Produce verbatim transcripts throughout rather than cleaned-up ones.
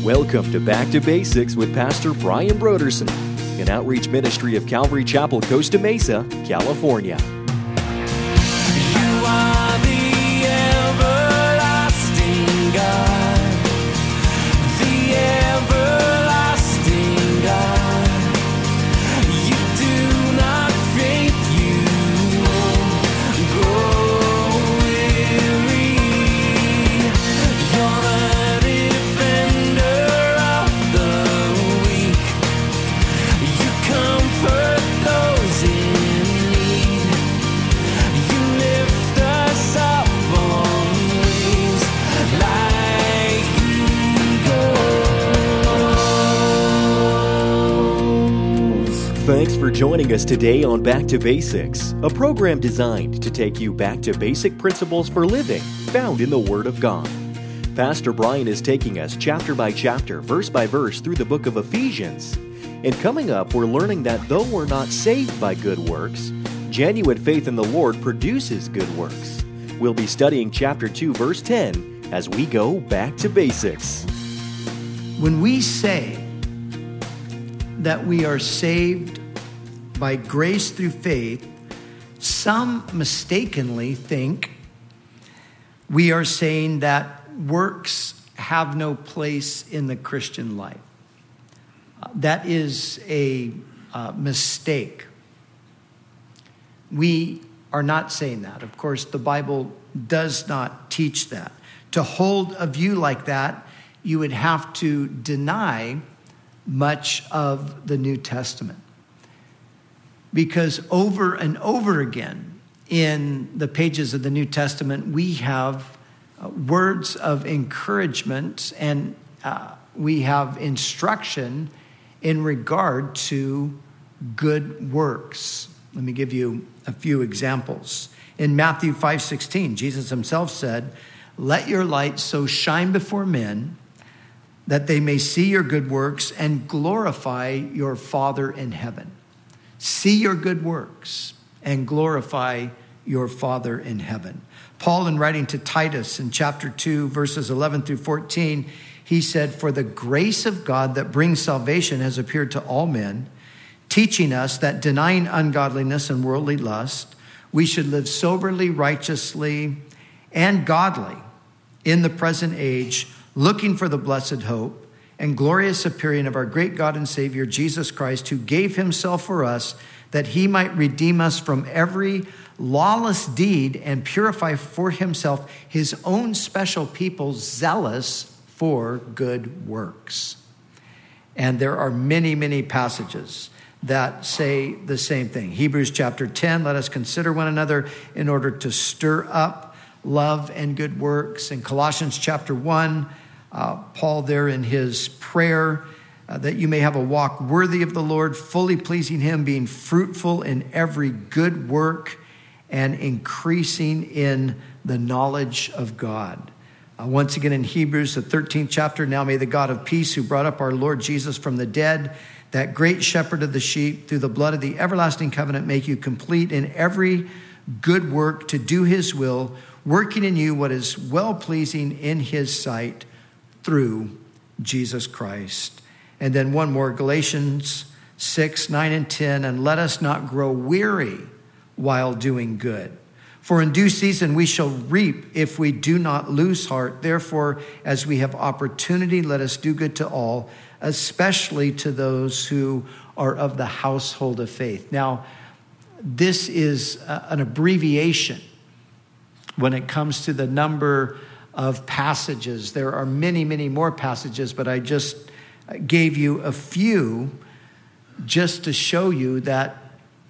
Welcome to Back to Basics with Pastor Brian Broderson, an outreach ministry of Calvary Chapel, Costa Mesa, California. You are the everlasting God, the everlasting God. You do not faint, you won't grow weary. You're the defender of the weak. You comfort those in need. You lift us up on wings like eagles. Thanks for joining us today on Back to Basics, a program designed to take you back to basic principles for living found in the Word of God. Pastor Brian is taking us chapter by chapter, verse by verse through the book of Ephesians. And coming up, we're learning that though we're not saved by good works, genuine faith in the Lord produces good works. We'll be studying chapter two, verse ten, as we go back to basics. When we say that we are saved by grace through faith, some mistakenly think we are saying that works have no place in the Christian life. Uh, that is a uh, mistake. We are not saying that. Of course, the Bible does not teach that. To hold a view like that, you would have to deny much of the New Testament. Because over and over again in the pages of the New Testament, we have uh, words of encouragement and uh, we have instruction in regard to good works. Let me give you a few examples. In Matthew five sixteen, Jesus himself said, "Let your light so shine before men that they may see your good works and glorify your Father in heaven." See your good works and glorify your Father in heaven. Paul, in writing to Titus in chapter two, verses eleven through fourteen, he said, "For the grace of God that brings salvation has appeared to all men, teaching us that denying ungodliness and worldly lust, we should live soberly, righteously, and godly in the present age, looking for the blessed hope and glorious appearing of our great God and Savior, Jesus Christ, who gave himself for us, that he might redeem us from every lawless deed and purify for himself his own special people, zealous for good works." And there are many, many passages that say the same thing. Hebrews chapter ten, "Let us consider one another in order to stir up love and good works." In Colossians chapter one, uh, Paul there in his prayer, uh, that you may have a walk worthy of the Lord, fully pleasing him, being fruitful in every good work and increasing in the knowledge of God. Uh, once again in Hebrews, the thirteenth chapter, "Now may the God of peace, who brought up our Lord Jesus from the dead, that great shepherd of the sheep, through the blood of the everlasting covenant, make you complete in every good work to do his will, working in you what is well-pleasing in his sight through Jesus Christ." And then one more, Galatians six, nine, and ten, "And let us not grow weary while doing good. For in due season we shall reap if we do not lose heart. Therefore, as we have opportunity, let us do good to all, especially to those who are of the household of faith." Now, this is an abbreviation when it comes to the number of passages. There are many, many more passages, but I just gave you a few just to show you that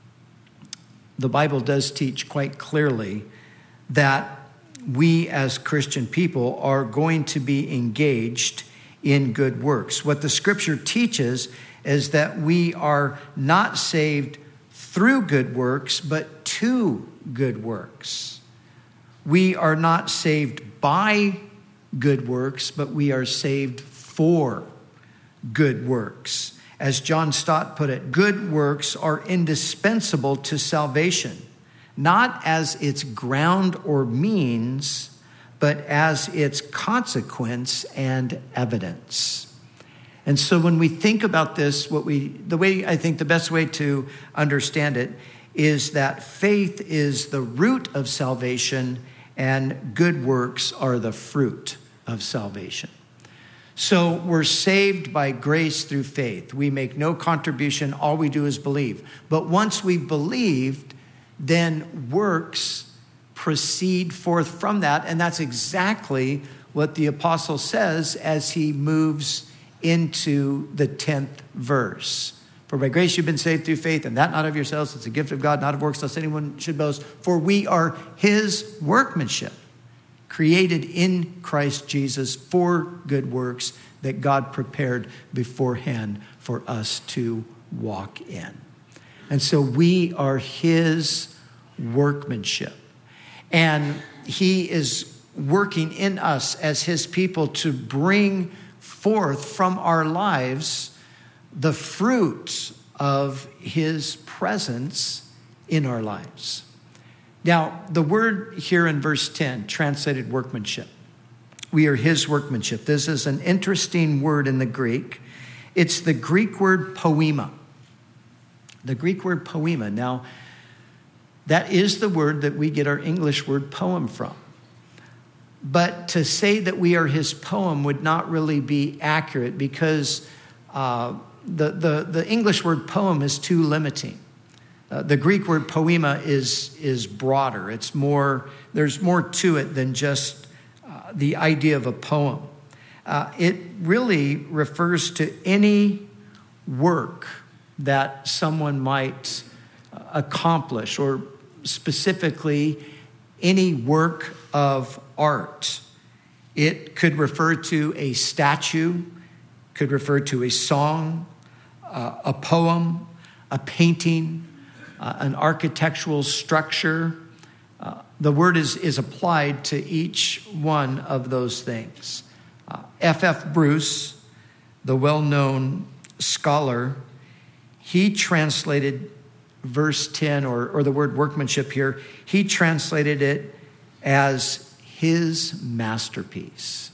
the Bible does teach quite clearly that we as Christian people are going to be engaged in good works. What the scripture teaches is that we are not saved through good works, but to good works. We are not saved by good works, but we are saved for good works. As John Stott put it, good works are indispensable to salvation, not as its ground or means, but as its consequence and evidence. And so when we think about this, what we, the way I think the best way to understand it is that faith is the root of salvation and good works are the fruit of salvation. So we're saved by grace through faith. We make no contribution. All we do is believe. But once we've believed, then works proceed forth from that. And that's exactly what the apostle says as he moves into the tenth verse. For by grace you've been saved through faith, and that not of yourselves, it's a gift of God, not of works, lest anyone should boast. For we are his workmanship, created in Christ Jesus for good works that God prepared beforehand for us to walk in. And so we are his workmanship. And he is working in us as his people to bring forth from our lives the fruit of his presence in our lives. Now, the word here in verse ten, translated workmanship. We are his workmanship. This is an interesting word in the Greek. It's the Greek word poema. The Greek word poema. Now, that is the word that we get our English word poem from. But to say that we are his poem would not really be accurate because uh, the, the, the English word poem is too limiting. Uh, the Greek word poema is, is broader. It's more, there's more to it than just uh, the idea of a poem. Uh, it really refers to any work that someone might uh, accomplish, or specifically any work of art. It could refer to a statue, could refer to a song, uh, a poem, a painting, Uh, an architectural structure. Uh, the word is, is applied to each one of those things. Uh, F F Bruce, the well-known scholar, he translated verse ten, or, or the word workmanship here, he translated it as his masterpiece.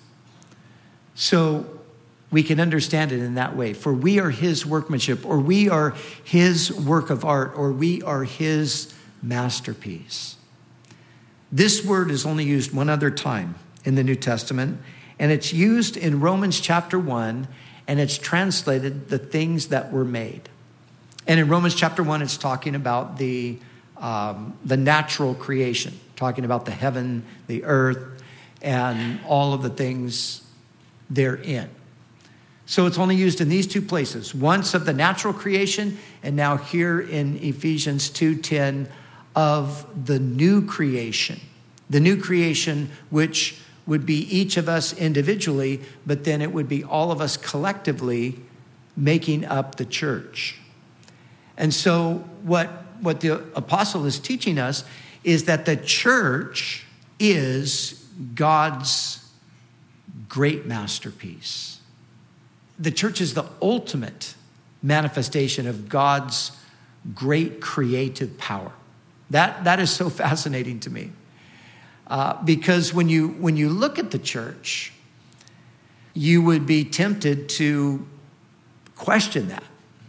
So we can understand it in that way. For we are his workmanship, or we are his work of art, or we are his masterpiece. This word is only used one other time in the New Testament, and it's used in Romans chapter one, and it's translated the things that were made. And in Romans chapter one, it's talking about the, um, the natural creation, talking about the heaven, the earth, and all of the things therein. So it's only used in these two places, once of the natural creation, and now here in Ephesians two ten of the new creation. The new creation, which would be each of us individually, but then it would be all of us collectively making up the church. And so what, what the apostle is teaching us is that the church is God's great masterpiece. The church is the ultimate manifestation of God's great creative power. That, that is so fascinating to me. Uh, because when you, when you look at the church, you would be tempted to question that.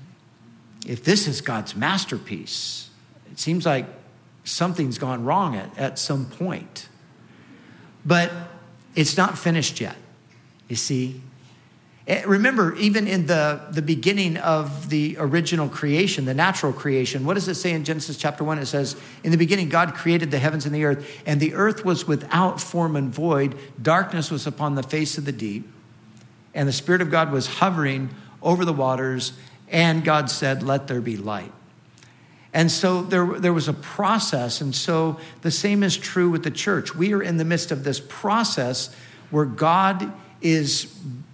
If this is God's masterpiece, it seems like something's gone wrong at, at some point. But it's not finished yet, you see. Remember, even in the, the beginning of the original creation, the natural creation, what does it say in Genesis chapter one? It says, in the beginning, God created the heavens and the earth, and the earth was without form and void. Darkness was upon the face of the deep, and the Spirit of God was hovering over the waters, and God said, let there be light. And so there, there was a process, and so the same is true with the church. We are in the midst of this process where God is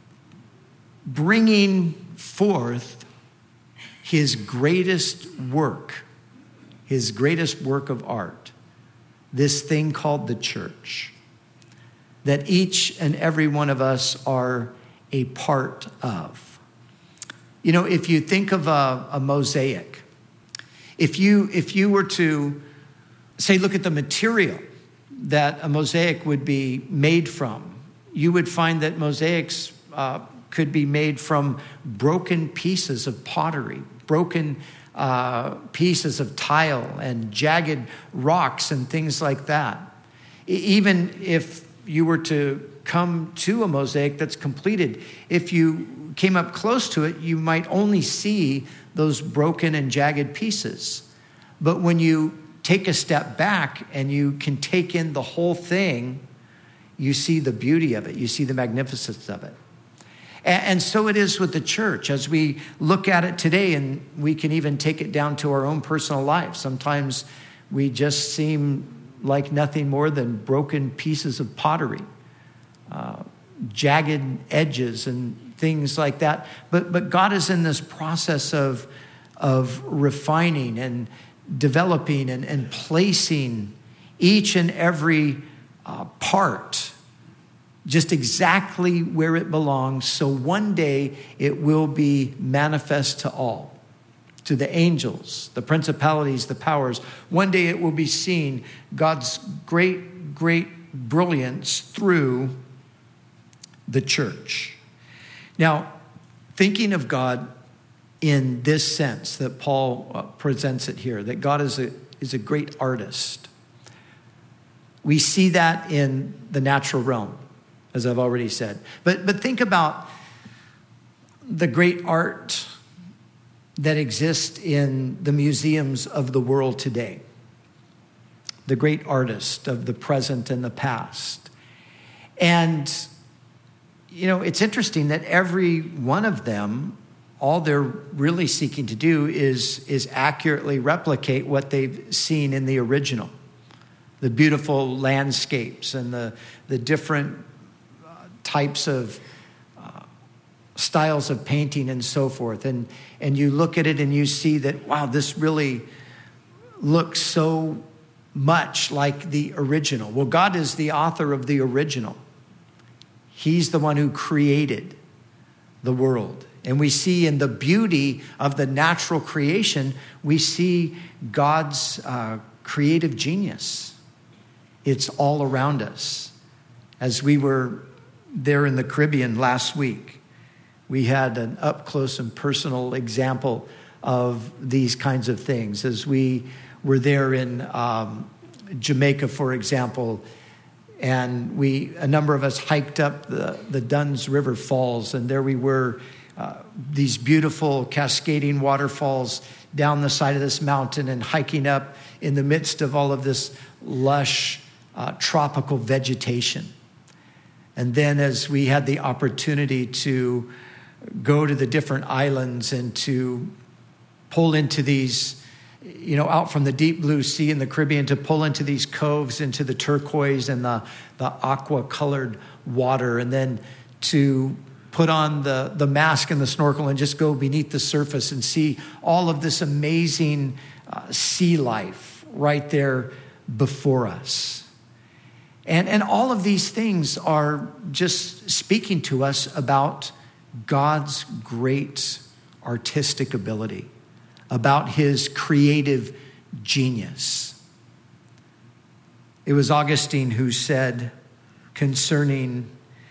bringing forth his greatest work, his greatest work of art, this thing called the church, that each and every one of us are a part of. You know, if you think of a, a mosaic, if you, if you were to say, look at the material that a mosaic would be made from, you would find that mosaics uh, could be made from broken pieces of pottery, broken uh, pieces of tile and jagged rocks and things like that. Even if you were to come to a mosaic that's completed, if you came up close to it, you might only see those broken and jagged pieces. But when you take a step back and you can take in the whole thing, you see the beauty of it. You see the magnificence of it. And, and so it is with the church. As we look at it today, and we can even take it down to our own personal lives, sometimes we just seem like nothing more than broken pieces of pottery, uh, jagged edges and things like that. But but God is in this process of, of refining and developing and, and placing each and every uh, part just exactly where it belongs, so one day it will be manifest to all, to the angels, the principalities, the powers. One day it will be seen, God's great, great brilliance through the church. Now, thinking of God in this sense that Paul uh, presents it here, that God is a, is a great artist. We see that in the natural realm, as I've already said. But, but think about the great art that exists in the museums of the world today. The great artist of the present and the past. And, you know, it's interesting that every one of them, all they're really seeking to do is, is accurately replicate what they've seen in the original. The beautiful landscapes and the, the different uh, types of uh, styles of painting and so forth. And, and you look at it and you see that, wow, this really looks so much like the original. Well, God is the author of the original. He's the one who created the world. And we see in the beauty of the natural creation, we see God's uh, creative genius. It's all around us. As we were there in the Caribbean last week, we had an up-close and personal example of these kinds of things. As we were there in um, Jamaica, for example, and we, a number of us hiked up the, the Dunn's River Falls, and there we were, uh, these beautiful cascading waterfalls down the side of this mountain and hiking up in the midst of all of this lush uh, tropical vegetation. And then as we had the opportunity to go to the different islands and to pull into these, you know, out from the deep blue sea in the Caribbean, to pull into these coves, into the turquoise and the, the aqua-colored water, and then to put on the, the mask and the snorkel and just go beneath the surface and see all of this amazing uh, sea life right there before us. And, and all of these things are just speaking to us about God's great artistic ability, about his creative genius. It was Augustine who said concerning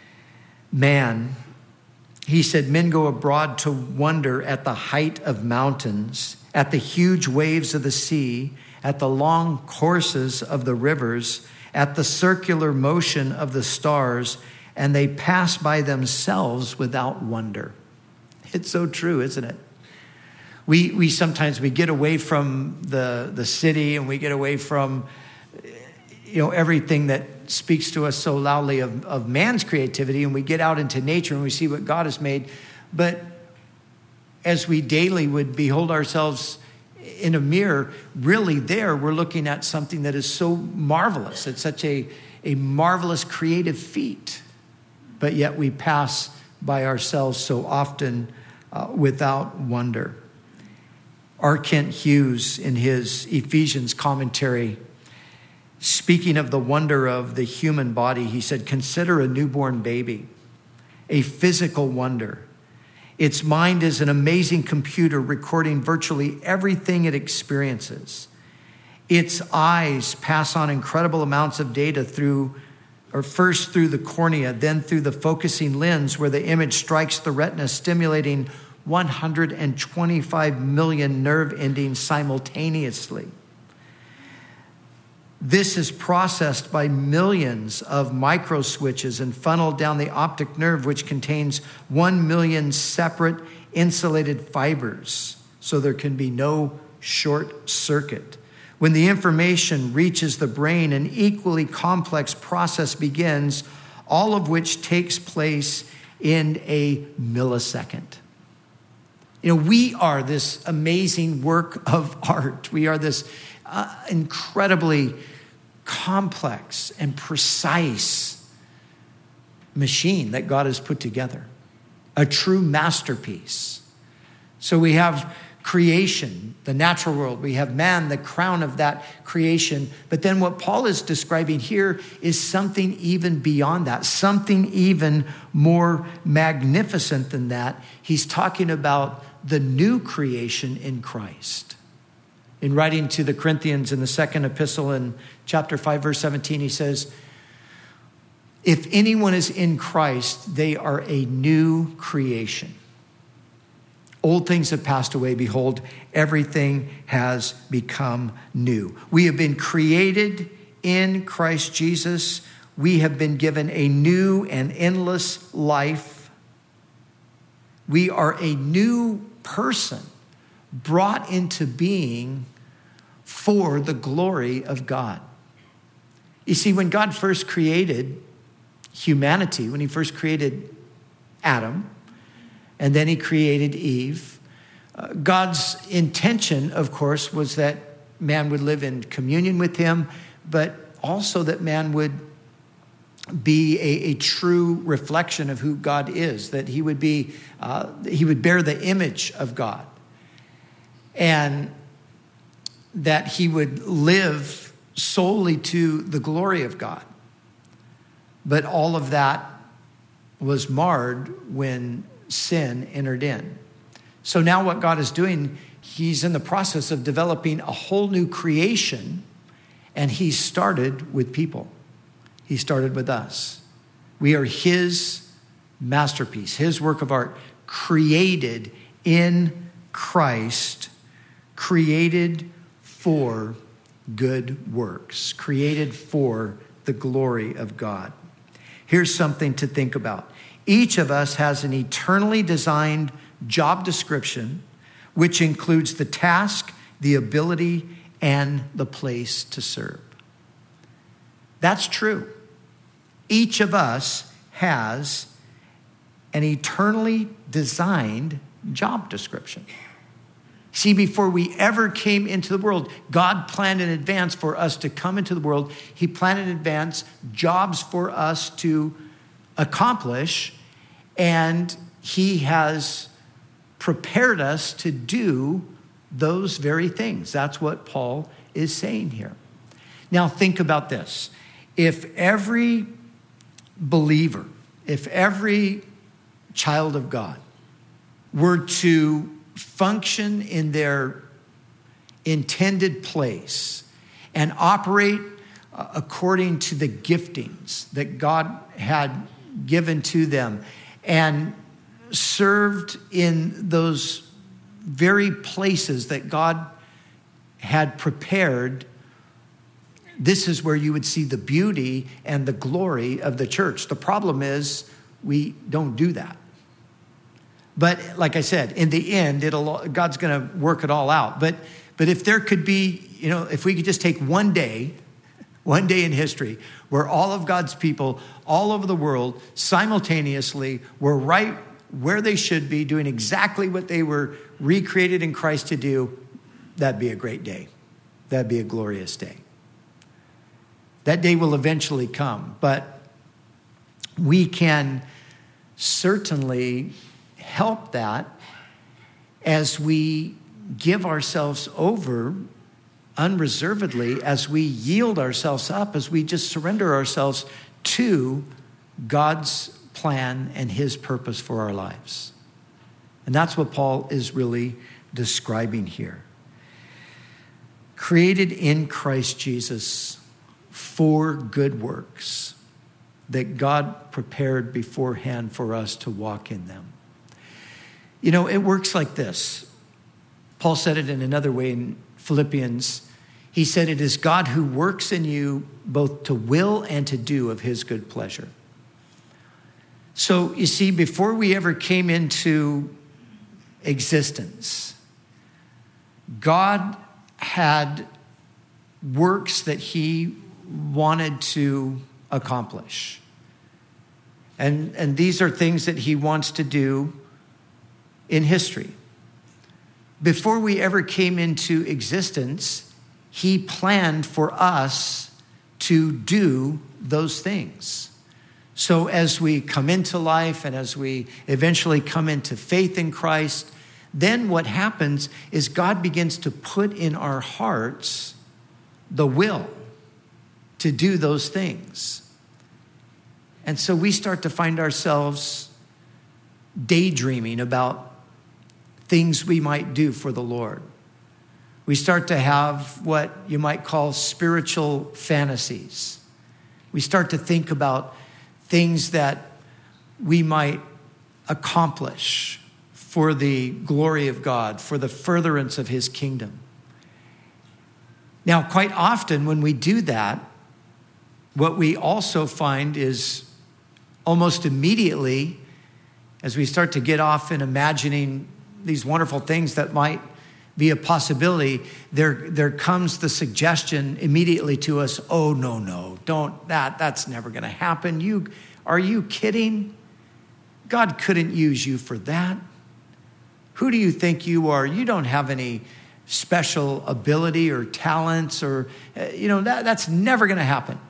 man, he said, men go abroad to wonder at the height of mountains, at the huge waves of the sea, at the long courses of the rivers, at the circular motion of the stars, and they pass by themselves without wonder. It's so true, isn't it? We we sometimes we get away from the, the city, and we get away from, you know, everything that speaks to us so loudly of, of man's creativity, and we get out into nature and we see what God has made. But as we daily would behold ourselves in a mirror, really there we're looking at something that is so marvelous. It's such a, a marvelous creative feat. But yet we pass by ourselves so often uh, without wonder. R. Kent Hughes, in his Ephesians commentary, speaking of the wonder of the human body, he said, consider a newborn baby, a physical wonder. Its mind is an amazing computer recording virtually everything it experiences. Its eyes pass on incredible amounts of data through or first through the cornea, then through the focusing lens where the image strikes the retina, stimulating one hundred twenty-five million nerve endings simultaneously. This is processed by millions of micro switches and funneled down the optic nerve, which contains one million separate insulated fibers, so there can be no short circuit. When the information reaches the brain, an equally complex process begins, all of which takes place in a millisecond. You know, we are this amazing work of art. We are this uh, incredibly complex and precise machine that God has put together, a true masterpiece. So we have creation, the natural world. We have man, the crown of that creation. But then what Paul is describing here is something even beyond that, something even more magnificent than that. He's talking about the new creation in Christ. In writing to the Corinthians in the second epistle in chapter five, verse seventeen, he says, if anyone is in Christ, they are a new creation. Old things have passed away. Behold, everything has become new. We have been created in Christ Jesus. We have been given a new and endless life. We are a new person brought into being for the glory of God. You see, when God first created humanity, when he first created Adam, and then he created Eve, uh, God's intention, of course, was that man would live in communion with him, but also that man would be a, a true reflection of who God is, that he would be, uh, he would bear the image of God, and that he would live solely to the glory of God. But all of that was marred when sin entered in. So now what God is doing, he's in the process of developing a whole new creation, and he started with people. He started with us. We are his masterpiece, his work of art, created in Christ, created for good works, created for the glory of God. Here's something to think about. Each of us has an eternally designed job description, which includes the task, the ability, and the place to serve. That's true. Each of us has an eternally designed job description. See, before we ever came into the world, God planned in advance for us to come into the world. He planned in advance jobs for us to accomplish, and he has prepared us to do those very things. That's what Paul is saying here. Now think about this. If every believer, if every child of God were to function in their intended place and operate according to the giftings that God had given to them, and served in those very places that God had prepared, this is where you would see the beauty and the glory of the church. The problem is we don't do that. But like I said, in the end, it'll God's going to work it all out. But but if there could be, you know, if we could just take one day, one day in history where all of God's people all over the world simultaneously were right where they should be, doing exactly what they were recreated in Christ to do, that'd be a great day. That'd be a glorious day. That day will eventually come, but we can certainly help that as we give ourselves over unreservedly, as we yield ourselves up, as we just surrender ourselves to God's plan and his purpose for our lives. And that's what Paul is really describing here. Created in Christ Jesus for good works. that God prepared beforehand for us to walk in them. You know, it works like this. Paul said it in another way in Philippians. He said, it is God who works in you both to will and to do of his good pleasure. So you see, before we ever came into existence, God had works that he wanted to accomplish. And, and these are things that he wants to do in history. Before we ever came into existence, he planned for us to do those things. So as we come into life and as we eventually come into faith in Christ, then what happens is God begins to put in our hearts the will to do those things. And so we start to find ourselves daydreaming about things we might do for the Lord. We start to have what you might call spiritual fantasies. We start to think about things that we might accomplish for the glory of God, for the furtherance of his kingdom. Now, quite often when we do that, what we also find is almost immediately, as we start to get off in imagining these wonderful things that might be a possibility, there, there comes the suggestion immediately to us, oh, no, no, don't, that, that's never going to happen. You, are you kidding? God couldn't use you for that. Who do you think you are? You don't have any special ability or talents or, you know, that, that's never going to happen.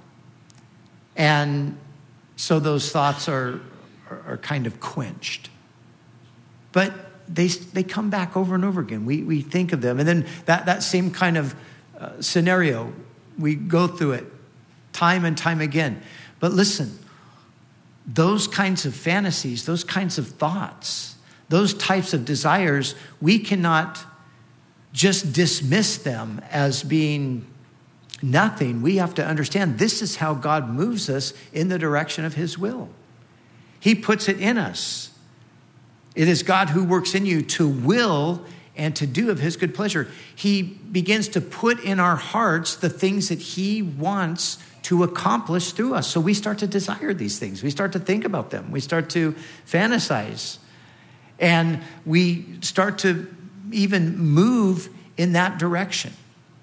And so those thoughts are, are, are kind of quenched. But they they come back over and over again. We we think of them. And then that, that same kind of uh, scenario, we go through it time and time again. But listen, those kinds of fantasies, those kinds of thoughts, those types of desires, we cannot just dismiss them as being nothing. We have to understand this is how God moves us in the direction of his will. He puts it in us. It is God who works in you to will and to do of his good pleasure. He begins to put in our hearts the things that he wants to accomplish through us. So we start to desire these things. We start to think about them. We start to fantasize. And we start to even move in that direction.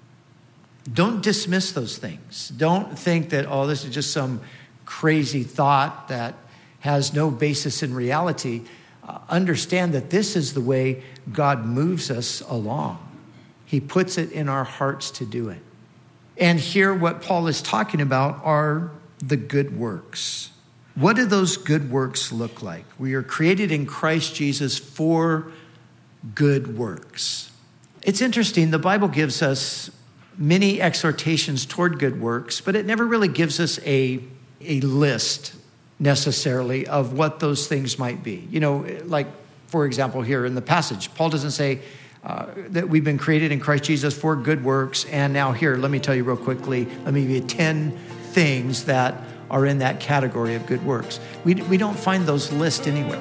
Don't dismiss those things. Don't think that, oh, this is just some crazy thought that has no basis in reality. Uh, understand that this is the way God moves us along. He puts it in our hearts to do it. And here what Paul is talking about are the good works. What do those good works look like? We are created in Christ Jesus for good works. It's interesting, the Bible gives us many exhortations toward good works, but it never really gives us a, a list necessarily of what those things might be. You know, like, for example, here in the passage, Paul doesn't say uh, that we've been created in Christ Jesus for good works, and now here, let me tell you real quickly, let me give you ten things that are in that category of good works. We, we don't find those lists anywhere.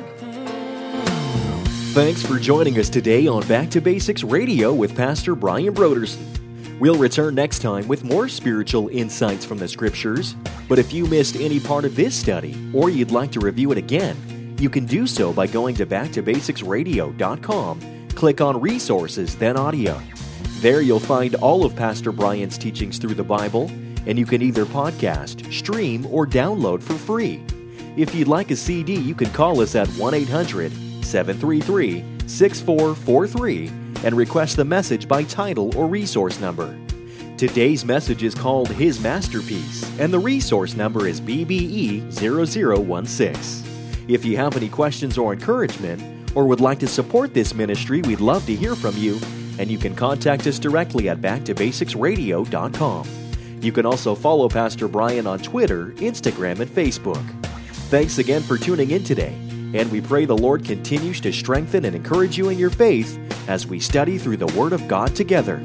Thanks for joining us today on Back to Basics Radio with Pastor Brian Brodersen. We'll return next time with more spiritual insights from the Scriptures. But if you missed any part of this study, or you'd like to review it again, you can do so by going to back to basics radio dot com, click on Resources, then Audio. There you'll find all of Pastor Brian's teachings through the Bible, and you can either podcast, stream, or download for free. If you'd like a C D, you can call us at one eight hundred, seven three three, six four four three and request the message by title or resource number. Today's message is called His Masterpiece, and the resource number is B B E zero zero one six. If you have any questions or encouragement, or would like to support this ministry, we'd love to hear from you, and you can contact us directly at back to basics radio dot com. You can also follow Pastor Brian on Twitter, Instagram, and Facebook. Thanks again for tuning in today, and we pray the Lord continues to strengthen and encourage you in your faith as we study through the Word of God together.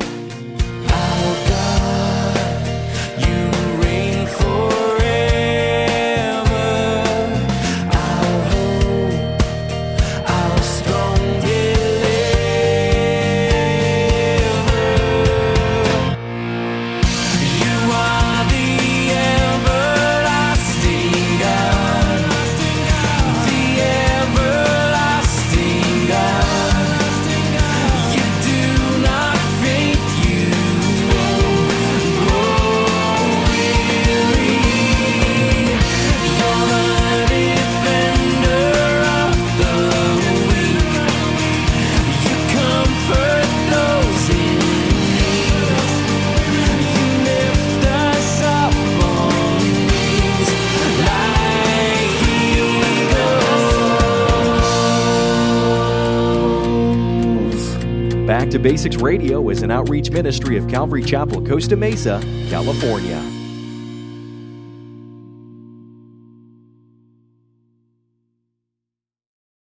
Our God, you reign forever. Back to Basics Radio is an outreach ministry of Calvary Chapel, Costa Mesa, California.